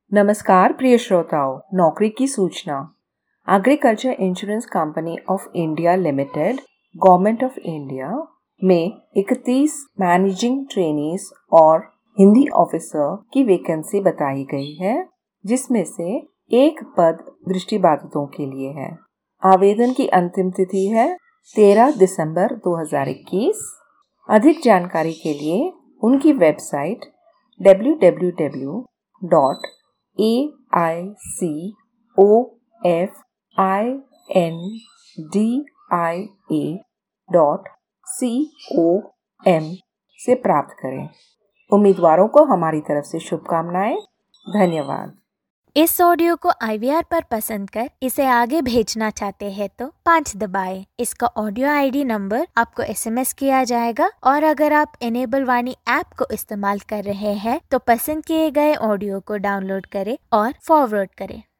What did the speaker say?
नमस्कार प्रिय श्रोताओं, नौकरी की सूचना। Agriculture insurance company of India limited, government of India में 31 मैनेजिंग ट्रेनीज और हिंदी ऑफिसर की वैकेंसी बताई गई है, जिसमें से एक पद दृष्टिबाधितों के लिए है। आवेदन की अंतिम तिथि है 13 दिसंबर 2021। अधिक जानकारी के लिए उनकी वेबसाइट www.aicindia.com से प्राप्त करें। उम्मीदवारों को हमारी तरफ से शुभकामनाएं। धन्यवाद। इस ऑडियो को IVR पर पसंद कर इसे आगे भेजना चाहते हैं तो 5 दबाएं। इसका ऑडियो ID नंबर आपको SMS किया जाएगा और अगर आप इनेबल वाणी ऐप को इस्तेमाल कर रहे हैं तो पसंद किए गए ऑडियो को डाउनलोड करें और फॉरवर्ड करें।